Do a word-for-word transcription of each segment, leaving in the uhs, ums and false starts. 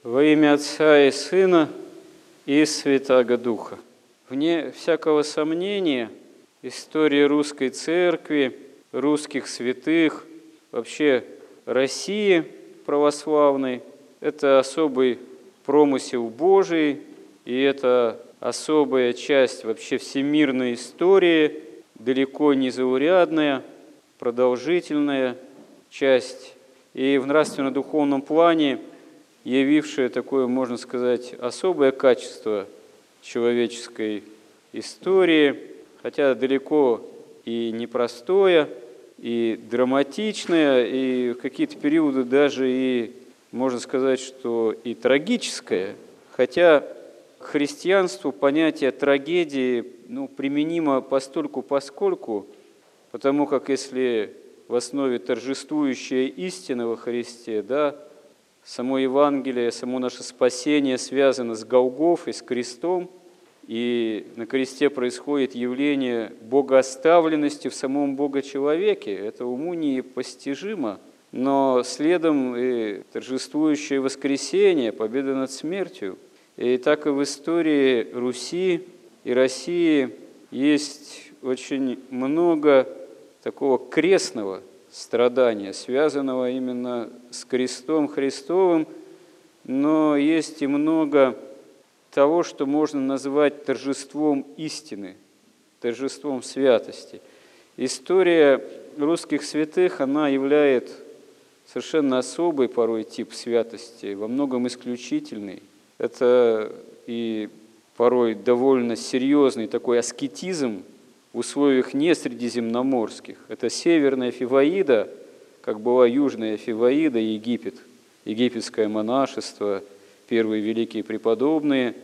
Во имя Отца и Сына и Святаго Духа. Вне всякого сомнения, история русской церкви, русских святых, вообще России православной – это особый промысел Божий, и это особая часть вообще всемирной истории, далеко не заурядная, продолжительная часть, и в нравственно-духовном плане явившая такое, можно сказать, особое качество человеческой истории, хотя далеко и непростое, и драматичное, и в какие-то периоды даже и, можно сказать, что и трагическое, хотя к христианству понятие трагедии ну, применимо постольку-поскольку, потому как если в основе торжествующая истина во Христе, да, само Евангелие, само наше спасение связано с Голгофой, с крестом, и на кресте происходит явление богооставленности в самом Бога-человеке. Это уму непостижимо, но следом и торжествующее воскресение, победа над смертью. И так и в истории Руси и России есть очень много такого крестного страдания, связанного именно с крестом Христовым, но есть и много того, что можно назвать торжеством истины, торжеством святости. История русских святых, она является совершенно особый порой тип святости, во многом исключительный. Это и порой довольно серьезный такой аскетизм в условиях не средиземноморских. Это северная Фиваида, как была южная Фиваида, Египет, египетское монашество, первые великие преподобные,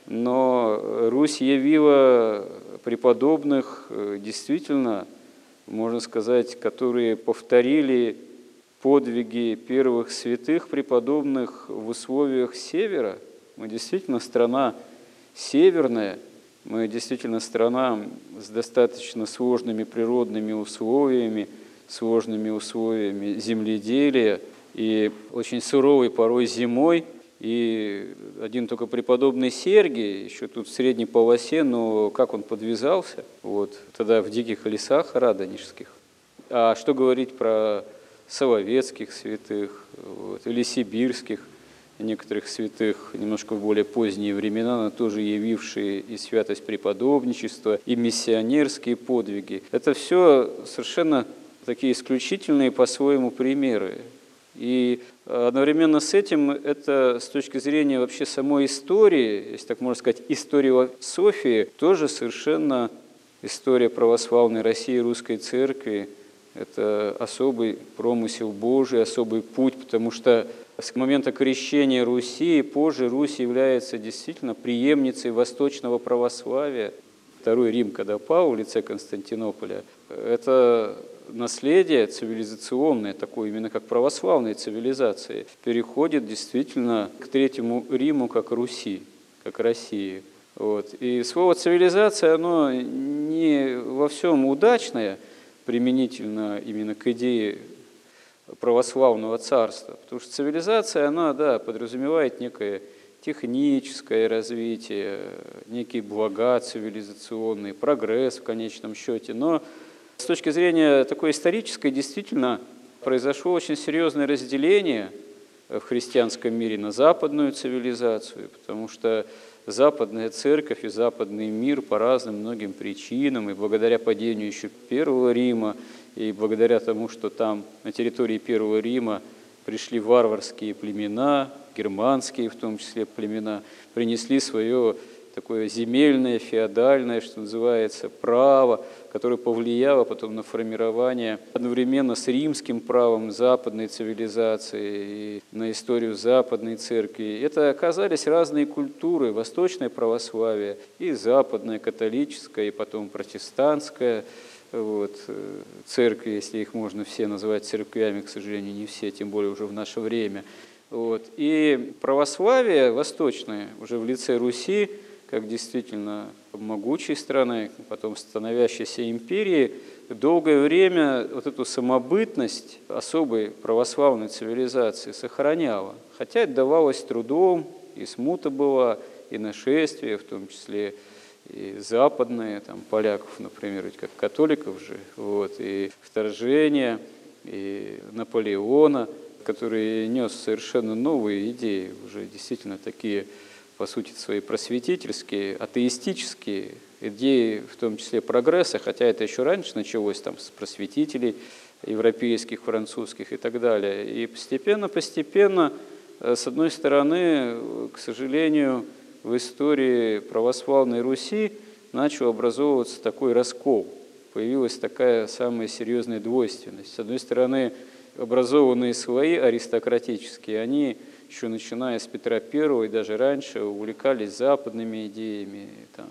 но Русь явила преподобных, действительно, можно сказать, которые повторили подвиги первых святых преподобных в условиях севера. Мы действительно страна северная, мы действительно страна с достаточно сложными природными условиями, сложными условиями земледелия и очень суровой порой зимой. И один только преподобный Сергий, еще тут в средней полосе, но как он подвязался, вот, тогда в диких лесах радонежских. А что говорить про соловецких святых вот, или сибирских, некоторых святых немножко в более поздние времена, но тоже явившие и святость преподобничества, и миссионерские подвиги. Это все совершенно такие исключительные по-своему примеры. И одновременно с этим это с точки зрения вообще самой истории, если так можно сказать, историософии, тоже совершенно история православной России, русской церкви. Это особый промысел Божий, особый путь, потому что с момента крещения Руси и позже Русь является действительно преемницей восточного православия. Второй Рим, когда пал в лице Константинополя, это наследие цивилизационное, такое именно как православной цивилизации, переходит действительно к Третьему Риму как Руси, как России. Вот. И слово «цивилизация», оно не во всем удачное, применительно именно к идее православного царства. Потому что цивилизация, она, да, подразумевает некое техническое развитие, некие блага цивилизационные, прогресс в конечном счете. Но с точки зрения такой исторической, действительно, произошло очень серьезное разделение в христианском мире на западную цивилизацию, потому что западная церковь и западный мир по разным многим причинам, и благодаря падению еще Первого Рима, и благодаря тому, что там на территории Первого Рима пришли варварские племена, германские в том числе племена, принесли свое такое земельное, феодальное, что называется, право, которое повлияло потом на формирование одновременно с римским правом западной цивилизации и на историю западной церкви. Это оказались разные культуры, восточное православие и западное католическое, и потом протестантское. Вот, церкви, если их можно все называть церквями, к сожалению, не все, тем более уже в наше время. Вот. И православие восточное уже в лице Руси, как действительно могучей страны, потом становящейся империей, долгое время вот эту самобытность особой православной цивилизации сохраняла. Хотя это давалось трудом, и смута была, и нашествия, в том числе и западные, там, поляков, например, ведь как католиков же, вот, и вторжение, и Наполеона, который нес совершенно новые идеи, уже действительно такие, по сути, свои просветительские, атеистические идеи, в том числе прогресса, хотя это еще раньше началось там, с просветителей европейских, французских и так далее. И постепенно-постепенно, с одной стороны, к сожалению, в истории православной Руси начал образовываться такой раскол. Появилась такая самая серьезная двойственность. С одной стороны, образованные слои аристократические, они еще начиная с Петра Первого и даже раньше увлекались западными идеями, там,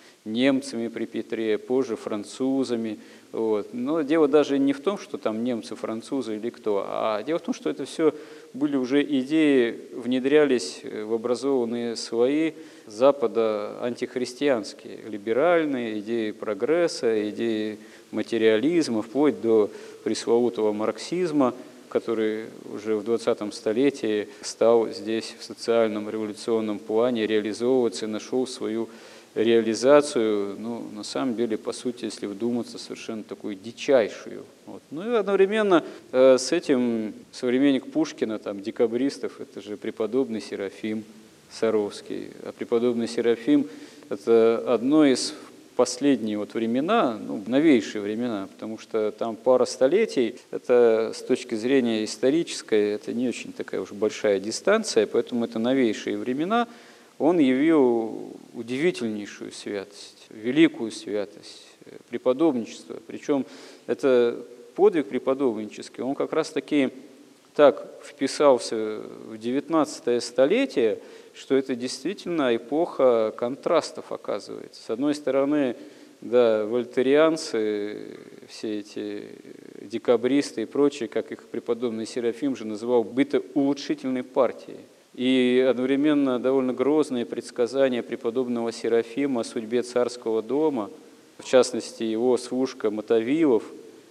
немцами при Петре, позже французами. Вот. Но дело даже не в том, что там немцы, французы или кто, а дело в том, что это все были уже идеи, внедрялись в образованные слои Запада антихристианские, либеральные, идеи прогресса, идеи материализма, вплоть до пресловутого марксизма, который уже в двадцатом столетии стал здесь в социальном революционном плане реализовываться и нашел свою реализацию, ну, на самом деле, по сути, если вдуматься, совершенно такую дичайшую. Вот. Ну и одновременно э, с этим современник Пушкина, там, декабристов, это же преподобный Серафим Саровский. А преподобный Серафим – это одно из последние вот времена, ну, новейшие времена, потому что там пара столетий, это с точки зрения исторической, это не очень такая уж большая дистанция, поэтому это новейшие времена. Он явил удивительнейшую святость, великую святость, преподобничество. Причем это подвиг преподобнический, он как раз-таки так вписался в девятнадцатое столетие, что это действительно эпоха контрастов, оказывается. С одной стороны, да, вольтерианцы, все эти декабристы и прочие, как их преподобный Серафим же называл, бытоулучшительной партией. И одновременно довольно грозные предсказания преподобного Серафима о судьбе царского дома, в частности, его служка Мотовилов,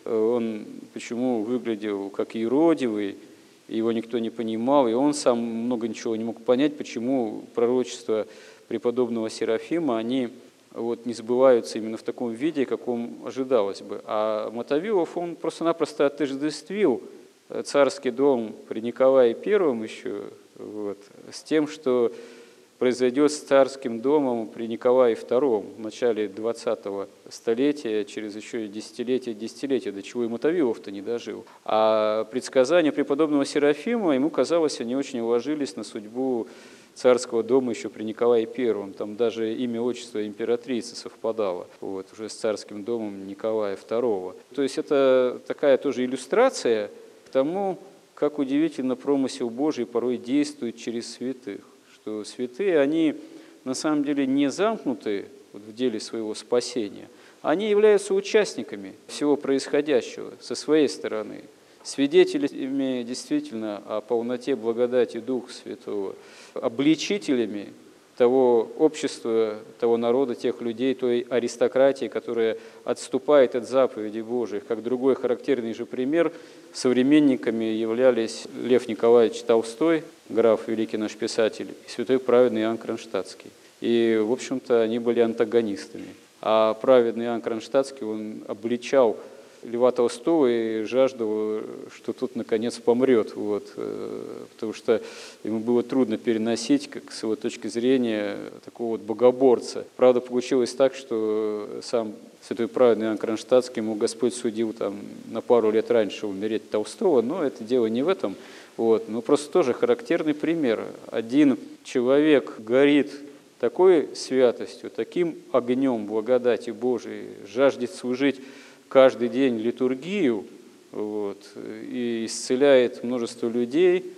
он почему выглядел как юродивый, его никто не понимал, и он сам много ничего не мог понять, почему пророчества преподобного Серафима, они вот не сбываются именно в таком виде, каком ожидалось бы. А Мотовилов, он просто-напросто отождествил царский дом при Николае Первом еще, вот, с тем, что произойдет с царским домом при Николае Втором в начале двадцатого столетия, через еще десятилетия, десятилетия, до чего и Мотовилов-то не дожил. А предсказания преподобного Серафима, ему казалось, они очень ложились на судьбу царского дома еще при Николае Первом. Там даже имя, отчество императрицы совпадало, вот, уже с царским домом Николая Второго. То есть это такая тоже иллюстрация к тому, как удивительно промысел Божий порой действует через святых. Что святые, они на самом деле не замкнуты в деле своего спасения, они являются участниками всего происходящего со своей стороны, свидетелями действительно о полноте благодати Духа Святого, обличителями того общества, того народа, тех людей, той аристократии, которая отступает от заповедей Божьих. Как другой характерный же пример, современниками являлись Лев Николаевич Толстой, граф, великий наш писатель, и святой праведный Иоанн Кронштадтский. И, в общем-то, они были антагонистами. А праведный Иоанн Кронштадтский, он обличал Льва Толстого и жаждал, что тот, наконец, помрет, вот, потому что ему было трудно переносить, как с его точки зрения, такого вот богоборца. Правда, получилось так, что сам святой праведный Иоанн Кронштадтский, ему Господь судил там, на пару лет раньше умереть Толстого, но это дело не в этом. Вот. Но просто тоже характерный пример. Один человек горит такой святостью, таким огнем благодати Божией, жаждет служить каждый день литургию, вот, и исцеляет множество людей,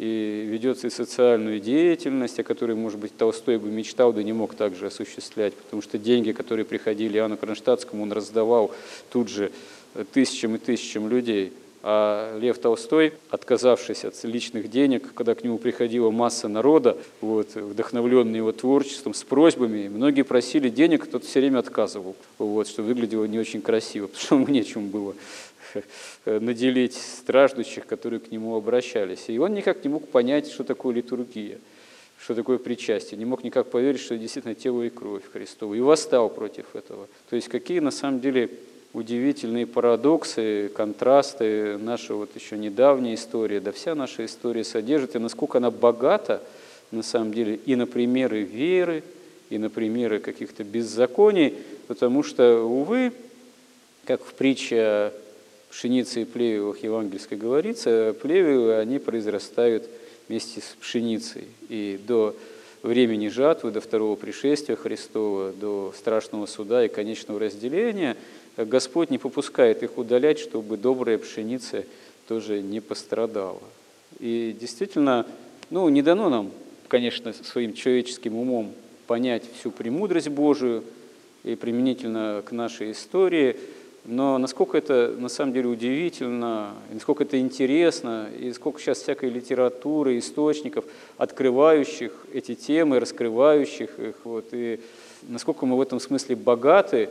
и ведет и социальную деятельность, о которой, может быть, Толстой бы мечтал, да не мог также осуществлять, потому что деньги, которые приходили Иоанну Кронштадтскому, он раздавал тут же тысячам и тысячам людей. А Лев Толстой, отказавшись от личных денег, когда к нему приходила масса народа, вот, вдохновленный его творчеством, с просьбами, многие просили денег, тот все время отказывал, вот, что выглядело не очень красиво, потому что ему нечем было наделить страждущих, которые к нему обращались. И он никак не мог понять, что такое литургия, что такое причастие, не мог никак поверить, что это действительно тело и кровь Христова, и восстал против этого. То есть какие на самом деле удивительные парадоксы, контрасты наша вот еще недавняя история, да вся наша история содержит, и насколько она богата, на самом деле, и на примеры веры, и на примеры каких-то беззаконий, потому что, увы, как в притче о пшенице и плевелах евангельской говорится, плевелы, они произрастают вместе с пшеницей, и до времени жатвы, до второго пришествия Христова, до страшного суда и конечного разделения Господь не попускает их удалять, чтобы добрая пшеница тоже не пострадала. И действительно, ну, не дано нам, конечно, своим человеческим умом понять всю премудрость Божию и применительно к нашей истории, но насколько это на самом деле удивительно, и насколько это интересно, и сколько сейчас всякой литературы, источников, открывающих эти темы, раскрывающих их, вот, и насколько мы в этом смысле богаты,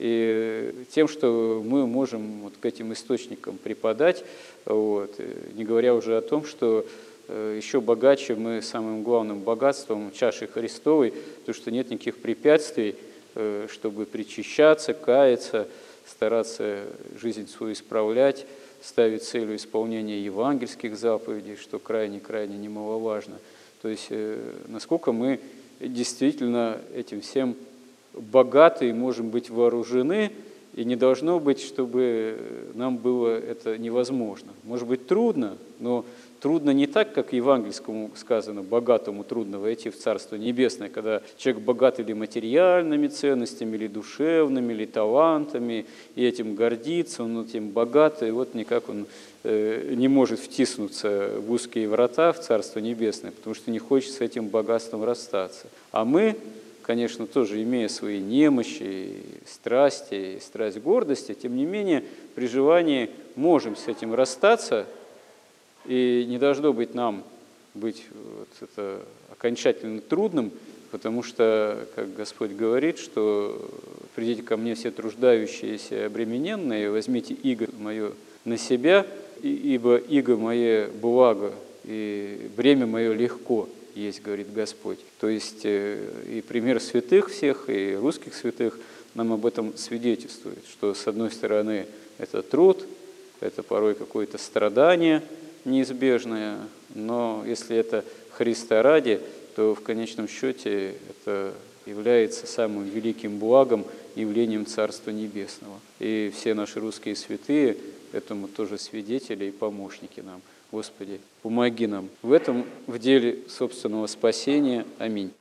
и тем, что мы можем вот к этим источникам преподать, вот, не говоря уже о том, что еще богаче мы самым главным богатством чаши Христовой, то, что нет никаких препятствий, чтобы причащаться, каяться, стараться жизнь свою исправлять, ставить целью исполнения евангельских заповедей, что крайне-крайне немаловажно. То есть насколько мы действительно этим всем богаты и можем быть вооружены, и не должно быть, чтобы нам было это невозможно. Может быть, трудно, но трудно не так, как евангельскому сказано, богатому трудно войти в Царство Небесное, когда человек богат или материальными ценностями, или душевными, или талантами, и этим гордится, он этим богат, и вот никак он э, не может втиснуться в узкие врата в Царство Небесное, потому что не хочет с этим богатством расстаться. А мы, конечно, тоже имея свои немощи, страсти, страсть гордости, тем не менее, при желании можем с этим расстаться, и не должно быть нам быть вот это окончательно трудным, потому что, как Господь говорит, что «придите ко мне все труждающиеся и обремененные, возьмите иго мое на себя, ибо иго мое благо, и бремя мое легко». Есть, говорит Господь. То есть и пример святых всех, и русских святых нам об этом свидетельствует, что с одной стороны это труд, это порой какое-то страдание неизбежное, но если это Христа ради, то в конечном счете это является самым великим благом, явлением Царства Небесного. И все наши русские святые этому тоже свидетели и помощники нам. Господи, помоги нам в этом, в деле собственного спасения. Аминь.